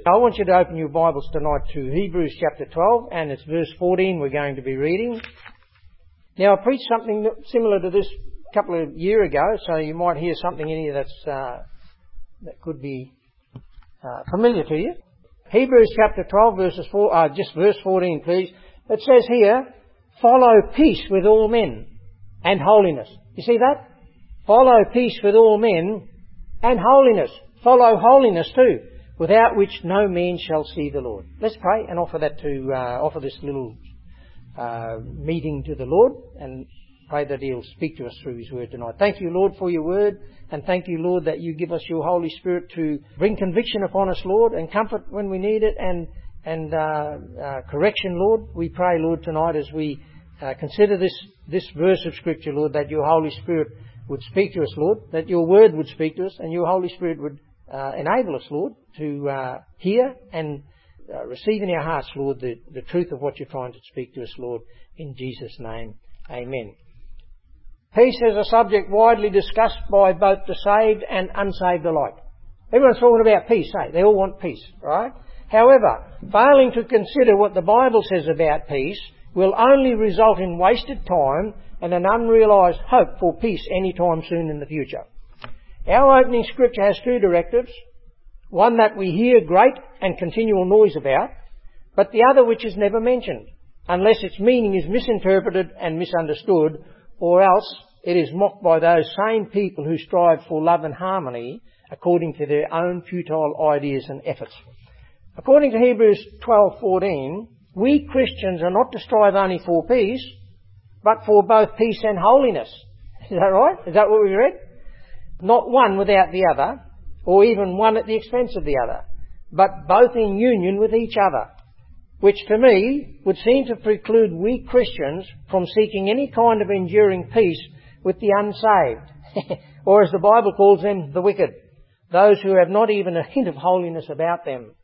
I want you to open your Bibles tonight to Hebrews chapter 12, and it's verse 14 we're going to be reading. Now, I preached something similar to this a couple of years ago, so you might hear something in here that could be familiar to you. Hebrews chapter 12, verse 14, please. It says here, follow peace with all men and holiness. You see that? Follow peace with all men and holiness. Follow holiness too, without which no man shall see the Lord. Let's pray and offer this little meeting to the Lord, and pray that He'll speak to us through His Word tonight. Thank you, Lord, for your Word, and thank you, Lord, that you give us your Holy Spirit to bring conviction upon us, Lord, and comfort when we need it, and correction, Lord. We pray, Lord, tonight as we consider this verse of Scripture, Lord, that your Holy Spirit would speak to us, Lord, that your Word would speak to us, and your Holy Spirit would enable us, Lord, to hear and receive in our hearts, Lord, the truth of what you're trying to speak to us, Lord, in Jesus' name. Amen. Peace is a subject widely discussed by both the saved and unsaved alike. Everyone's talking about peace, eh? They all want peace, right? However, failing to consider what the Bible says about peace will only result in wasted time and an unrealised hope for peace any time soon in the future. Our opening scripture has two directives, one that we hear great and continual noise about, but the other which is never mentioned, unless its meaning is misinterpreted and misunderstood, or else it is mocked by those same people who strive for love and harmony according to their own futile ideas and efforts. According to Hebrews 12:14, we Christians are not to strive only for peace, but for both peace and holiness. Is that right? Is that what we read? Not one without the other, or even one at the expense of the other, but both in union with each other, which to me would seem to preclude we Christians from seeking any kind of enduring peace with the unsaved, or as the Bible calls them, the wicked, those who have not even a hint of holiness about them.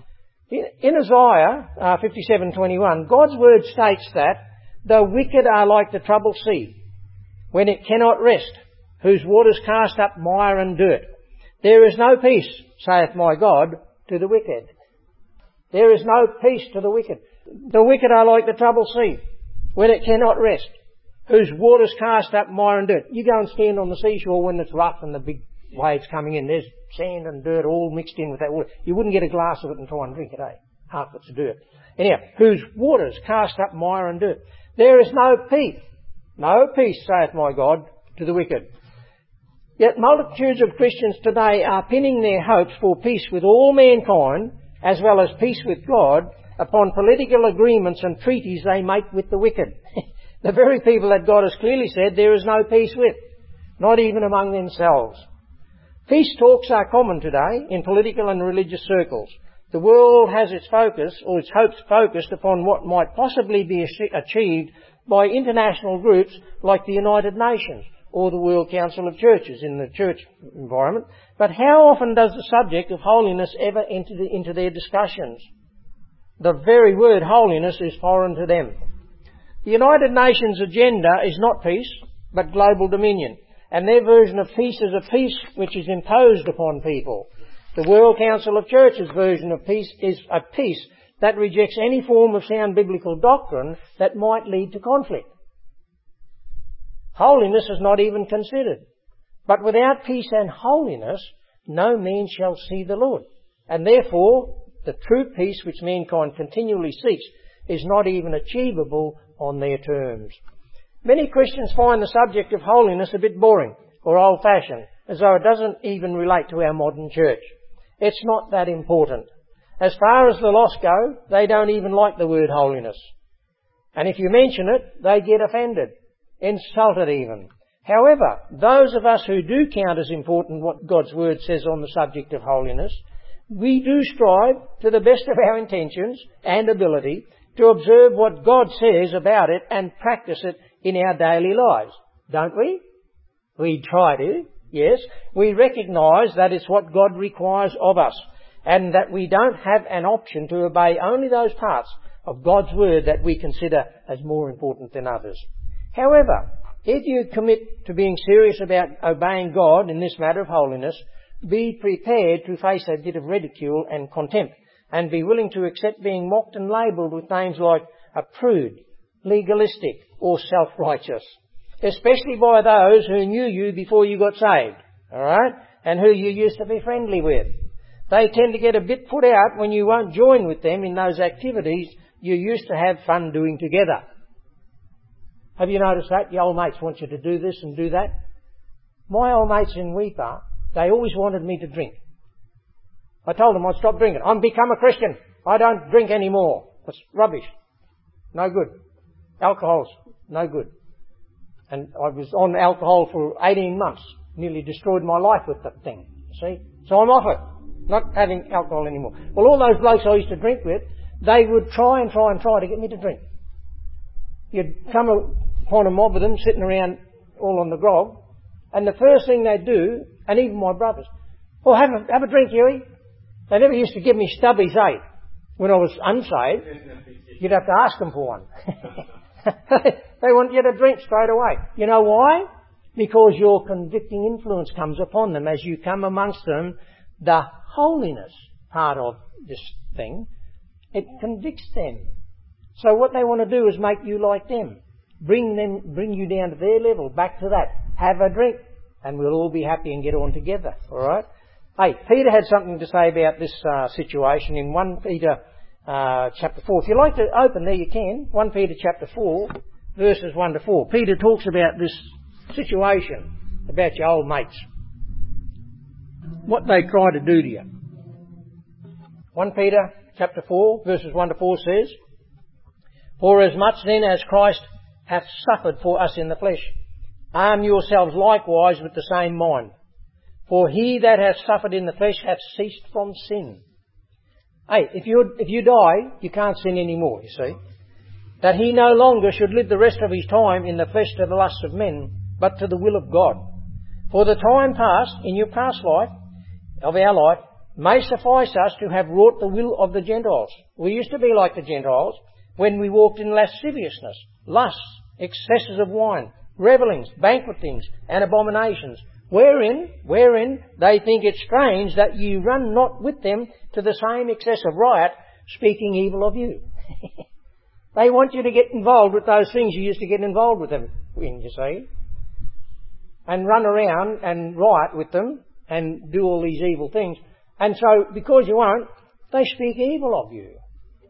In Isaiah 57:21, God's word states that the wicked are like the troubled sea, when it cannot rest, whose waters cast up mire and dirt. There is no peace, saith my God, to the wicked. There is no peace to the wicked. The wicked are like the troubled sea, when it cannot rest, whose waters cast up mire and dirt. You go and stand on the seashore when it's rough and the big waves coming in. There's sand and dirt all mixed in with that water. You wouldn't get a glass of it and try and drink it, eh? Half of it's dirt. Anyhow, whose waters cast up mire and dirt. There is no peace, saith my God, to the wicked. Yet multitudes of Christians today are pinning their hopes for peace with all mankind, as well as peace with God, upon political agreements and treaties they make with the wicked. The very people that God has clearly said there is no peace with, not even among themselves. Peace talks are common today in political and religious circles. The world has its focus, or its hopes focused upon what might possibly be achieved by international groups like the United Nations or the World Council of Churches in the church environment. But how often does the subject of holiness ever enter into their discussions? The very word holiness is foreign to them. The United Nations agenda is not peace, but global dominion. And their version of peace is a peace which is imposed upon people. The World Council of Churches' version of peace is a peace that rejects any form of sound biblical doctrine that might lead to conflict. Holiness is not even considered. But without peace and holiness, no man shall see the Lord. And therefore, the true peace which mankind continually seeks is not even achievable on their terms. Many Christians find the subject of holiness a bit boring or old-fashioned, as though it doesn't even relate to our modern church. It's not that important. As far as the lost go, they don't even like the word holiness. And if you mention it, they get offended, insulted even. However, those of us who do count as important what God's Word says on the subject of holiness, we do strive to the best of our intentions and ability to observe what God says about it and practice it in our daily lives. Don't we? We try to, yes. We recognise that it's what God requires of us, and that we don't have an option to obey only those parts of God's Word that we consider as more important than others. However, if you commit to being serious about obeying God in this matter of holiness, be prepared to face a bit of ridicule and contempt and be willing to accept being mocked and labelled with names like a prude, legalistic, or self-righteous, especially by those who knew you before you got saved, alright, and who you used to be friendly with. They tend to get a bit put out when you won't join with them in those activities you used to have fun doing together. Have you noticed that? Your old mates want you to do this and do that. My old mates in Weipa, they always wanted me to drink. I told them I'd stop drinking. I've become a Christian. I don't drink anymore. That's rubbish. No good. Alcohol's no good. And I was on alcohol for 18 months. Nearly destroyed my life with that thing. See? So I'm off it. Not having alcohol anymore. Well, all those blokes I used to drink with, they would try to get me to drink. You'd come upon a mob of them sitting around all on the grog, and the first thing they'd do, and even my brothers, oh, have a drink, Huey. They never used to give me stubbies, eh? When I was unsaved, you'd have to ask them for one. They want you to drink straight away. You know why? Because your convicting influence comes upon them as you come amongst them. The holiness part of this thing, it convicts them. So what they want to do is make you like them. Bring you down to their level, back to that. Have a drink, and we'll all be happy and get on together. Alright? Hey, Peter had something to say about this situation in 1 Peter chapter 4. If you like to open there, you can. 1 Peter chapter 4, verses 1 to 4. Peter talks about this situation, about your old mates. What they try to do to you. 1 Peter chapter 4, verses 1 to 4 says, For as much then as Christ hath suffered for us in the flesh, arm yourselves likewise with the same mind. For he that hath suffered in the flesh hath ceased from sin. Hey, if you die, you can't sin anymore, you see. That he no longer should live the rest of his time in the flesh to the lusts of men, but to the will of God. For the time past, in your past life, of our life, may suffice us to have wrought the will of the Gentiles. We used to be like the Gentiles when we walked in lasciviousness, lusts, excesses of wine, revellings, banquetings, and abominations, wherein they think it strange that ye run not with them to the same excess of riot, speaking evil of you. They want you to get involved with those things you used to get involved with them in, you see. And run around and riot with them and do all these evil things. And so, because you won't, they speak evil of you.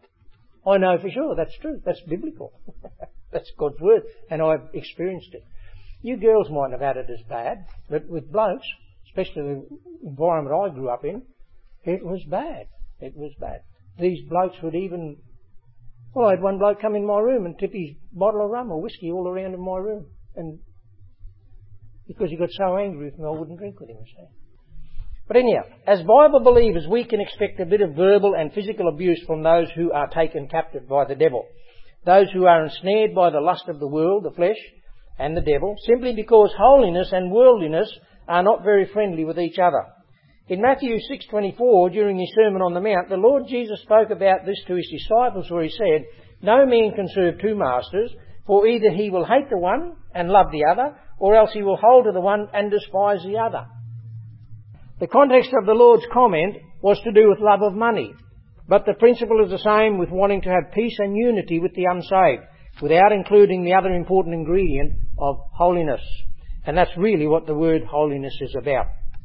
I know for sure that's true. That's biblical. That's God's word. And I've experienced it. You girls mightn't have had it as bad, but with blokes, especially the environment I grew up in, it was bad. It was bad. These blokes would even... Well, I had one bloke come in my room and tip his bottle of rum or whiskey all around in my room. And because he got so angry with me, I wouldn't drink with him, you see. But anyhow, as Bible believers, we can expect a bit of verbal and physical abuse from those who are taken captive by the devil. Those who are ensnared by the lust of the world, the flesh, and the devil, simply because holiness and worldliness are not very friendly with each other. In Matthew 6:24, during his Sermon on the Mount, the Lord Jesus spoke about this to his disciples, where he said, No man can serve two masters, for either he will hate the one and love the other, or else he will hold to the one and despise the other. The context of the Lord's comment was to do with love of money, but the principle is the same with wanting to have peace and unity with the unsaved, without including the other important ingredient of holiness. And that's really what the word holiness is about.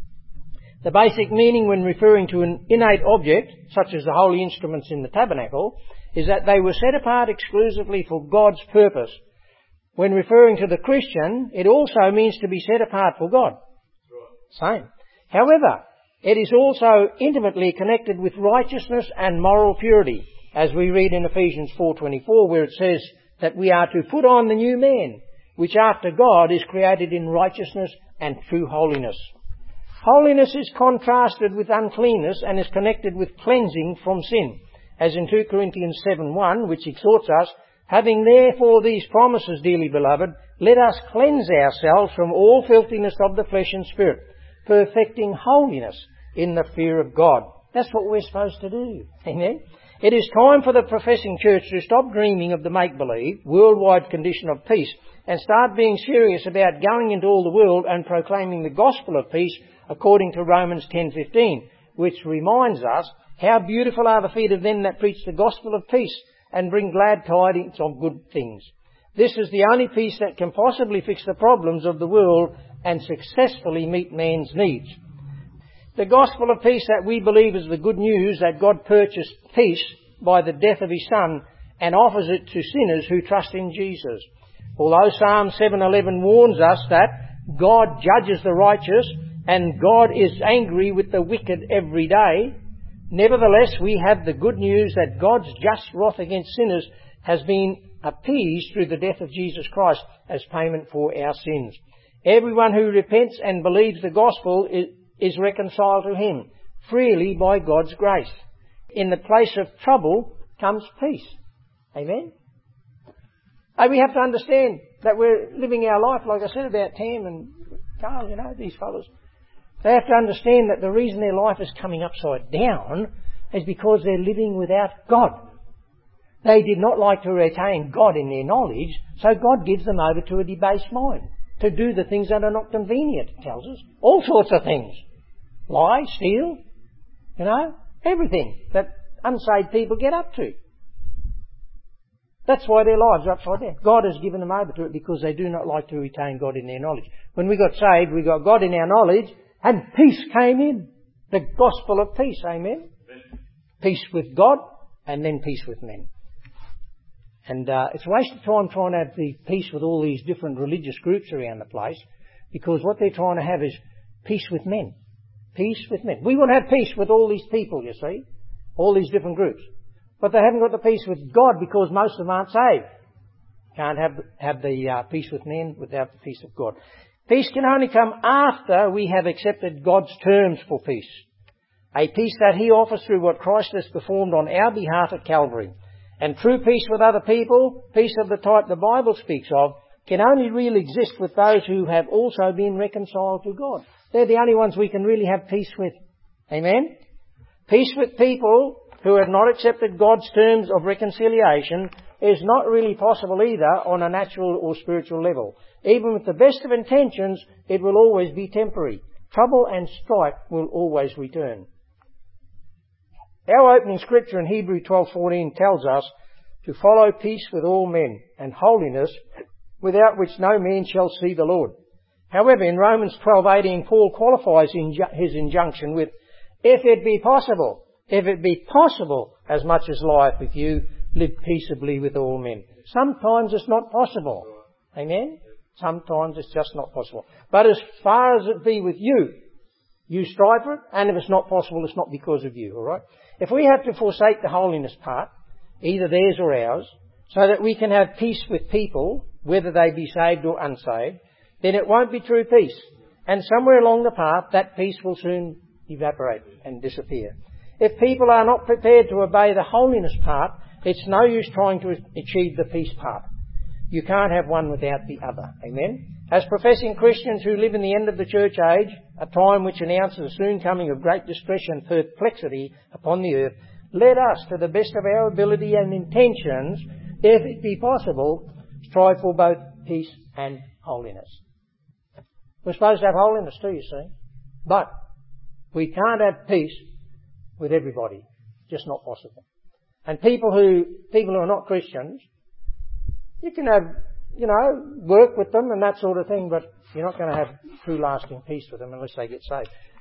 The basic meaning when referring to an innate object, such as the holy instruments in the tabernacle, is that they were set apart exclusively for God's purpose. When referring to the Christian, it also means to be set apart for God. Same. However, it is also intimately connected with righteousness and moral purity, as we read in Ephesians 4:24, where it says that we are to put on the new man, which after God is created in righteousness and true holiness. Holiness is contrasted with uncleanness and is connected with cleansing from sin, as in 2 Corinthians 7:1, which exhorts us, Having therefore these promises, dearly beloved, let us cleanse ourselves from all filthiness of the flesh and spirit, perfecting holiness in the fear of God. That's what we're supposed to do. Amen? It is time for the professing church to stop dreaming of the make-believe, worldwide condition of peace and start being serious about going into all the world and proclaiming the gospel of peace according to Romans 10:15, which reminds us How beautiful are the feet of them that preach the gospel of peace and bring glad tidings of good things. This is the only peace that can possibly fix the problems of the world and successfully meet man's needs. The gospel of peace that we believe is the good news that God purchased peace by the death of His Son and offers it to sinners who trust in Jesus. Although Psalm 7:11 warns us that God judges the righteous and God is angry with the wicked every day, nevertheless we have the good news that God's just wrath against sinners has been appeased through the death of Jesus Christ as payment for our sins. Everyone who repents and believes the gospel is reconciled to Him freely by God's grace. In the place of trouble comes peace. Amen? And we have to understand that we're living our life, like I said about Tam and Carl, these fellows. They have to understand that the reason their life is coming upside down is because they're living without God. They did not like to retain God in their knowledge, so God gives them over to a debased mind to do the things that are not convenient, it tells us. All sorts of things. Lie, steal, everything that unsaved people get up to. That's why their lives are upside down. God has given them over to it because they do not like to retain God in their knowledge. When we got saved, we got God in our knowledge and peace came in. The gospel of peace, amen? Peace with God and then peace with men. And it's a waste of time trying to have the peace with all these different religious groups around the place, because what they're trying to have is peace with men. Peace with men. We want to have peace with all these people, you see, all these different groups. But they haven't got the peace with God because most of them aren't saved. Can't have the peace with men without the peace of God. Peace can only come after we have accepted God's terms for peace. A peace that He offers through what Christ has performed on our behalf at Calvary. And true peace with other people, peace of the type the Bible speaks of, can only really exist with those who have also been reconciled to God. They're the only ones we can really have peace with. Amen? Peace with people who have not accepted God's terms of reconciliation is not really possible either on a natural or spiritual level. Even with the best of intentions, it will always be temporary. Trouble and strife will always return. Our opening scripture in Hebrews 12:14 tells us to follow peace with all men and holiness, without which no man shall see the Lord. However, in Romans 12:18, Paul qualifies his injunction with, if it be possible, as much as lieth with you, live peaceably with all men. Sometimes it's not possible. Amen? Sometimes it's just not possible. But as far as it be with you, you strive for it, and if it's not possible, it's not because of you, alright? If we have to forsake the holiness part, either theirs or ours, so that we can have peace with people, whether they be saved or unsaved, then it won't be true peace. And somewhere along the path, that peace will soon evaporate and disappear. If people are not prepared to obey the holiness part, it's no use trying to achieve the peace part. You can't have one without the other. Amen? As professing Christians who live in the end of the church age, a time which announces the soon coming of great distress and perplexity upon the earth, let us, to the best of our ability and intentions, if it be possible, strive for both peace and holiness. We're supposed to have holiness too, you see. But we can't have peace with everybody. Just not possible. And people who are not Christians, you can have, work with them and that sort of thing, but you're not going to have true lasting peace with them unless they get saved.